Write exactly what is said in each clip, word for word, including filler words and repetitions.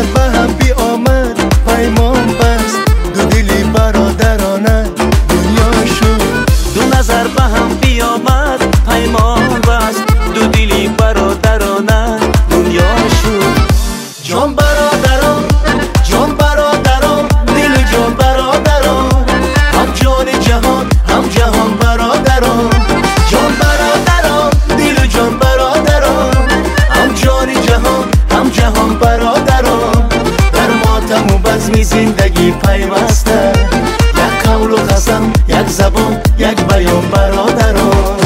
به هم بی آمد پیمان بست، دو دلی برادرانه دنیا شد. دو نظر به هم بی آمد پیمان بست، دو دلی برادرانه دنیا شد. جان برادران، جان برادران، دل و جان برادران، هم جان جهان هم جهان برادران. جان برادران، دل و جان برادران، هم جان جهان هم جهان برادران. در ماتم و بزم زندگی پیوسته، یک قول و قسم، یک زبان، یک بیان برادران.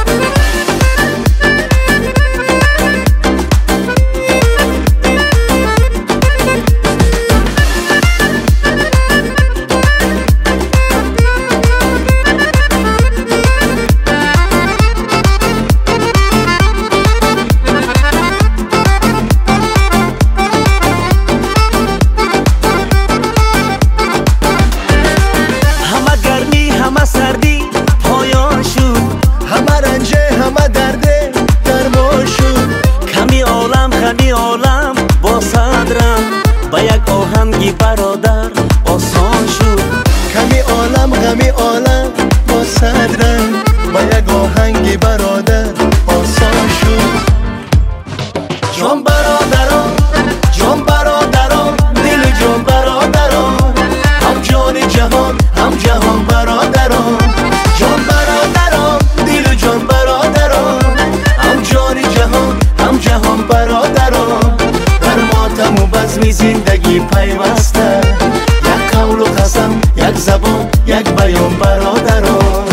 کمی عالم با صدرم با یک آهنگی برادر آسان شد. کمی عالم غمی عالم با صدرم با یک آهنگی برادر آسان شد. جان برادران، جان برادران، دل جان برادران، هم جان جهان هم جهان برادران. جان برادران، دل جان برادران، هم جان جهان هم جهان برادران. در ماتم و بزم زندگی پیوسته، یک قول و قسم، یک زبان، یک بیان برادران.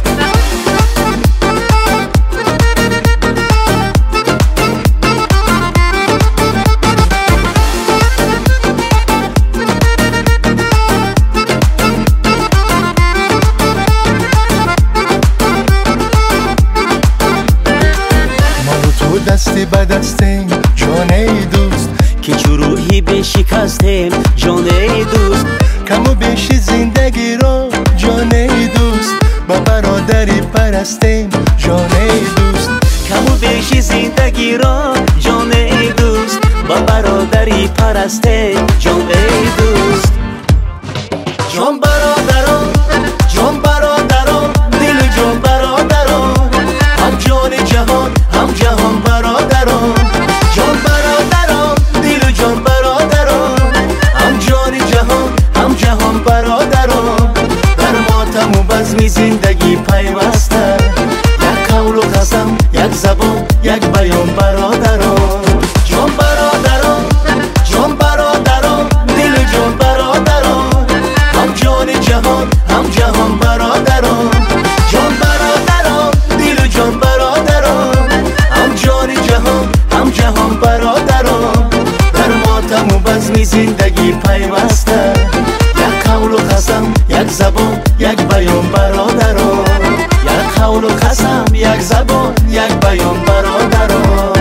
دستی به دستیم جانه دوست، که چروحی بشکستیم جانه دوست. کم و بیش زندگی را جانه دوست، با برادری پرستیم جانه دوست. کم و بیش زندگی را جانه دوست، با برادری پرستیم جانه دوست. جان برادران، جان برادران، دل جان برادران، هم جان جهان هم جهان برادران. جان برادران، دل جان برادران، هم جان جهان هم جهان برادران. در ماتم و بزم زندگی پیوسته، یک قول و قسم، یک زبان، یک بیان برادران. جان برادران، جان برادران، دل جان برادران، هم جان جهان هم جهان برادران. جان برادران، دل جان برادران، هم جان جهان هم جهان برادران. در ماتم و بزم زندگی پیوسته، یک قول و قسم، یک زبان، یک بیان برادران. یک قول و قسم، یک زبان، یک بیان برادران.